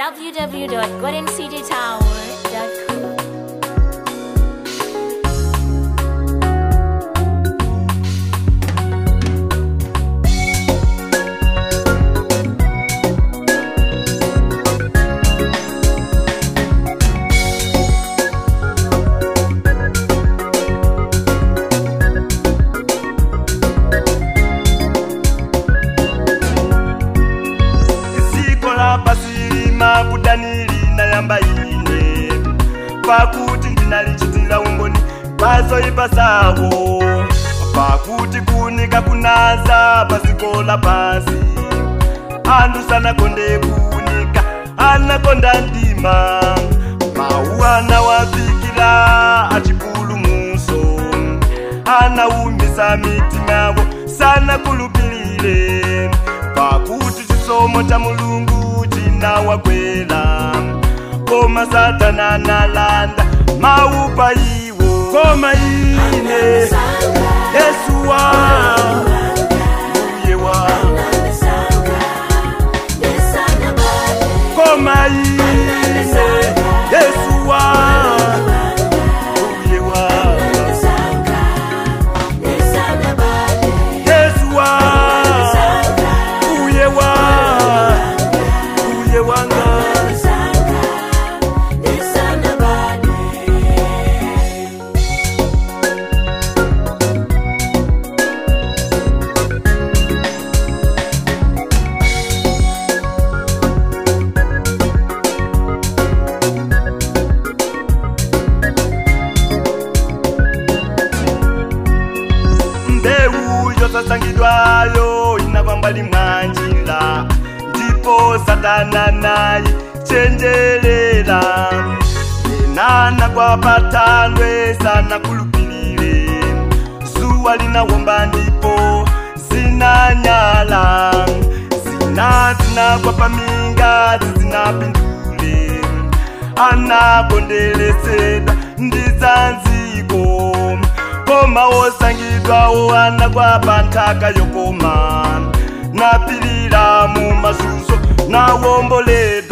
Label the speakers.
Speaker 1: www.goldencitytower.com.
Speaker 2: Kudanili na yamba ine pakuti ndinalichitira umboni pazoipa sawo pakuti kunika kunaza pasikola pasi andu sana konde kunika anakonda ndima mauana wafikira achikulu muso anaumisa mitimavo sana kulupilile pakuti chisomo cha Mulungu na wakwela koma satana nalanda maupa iwo koma ine Yesu wa uye wa koma ine Yesu wa uye wa Yesu wa uye wa sangidwayo inavambali mwanjila ndipo satana naye chenjelela inana kwa patandwe sana kulupilile zuwa linawomba ndipo zinanyala zina kwa paminga zinapindule anakondeleseda ndizanziko koma osangidwawo ana kwa pantaka yokoma napilira mu masuso nawomboledwa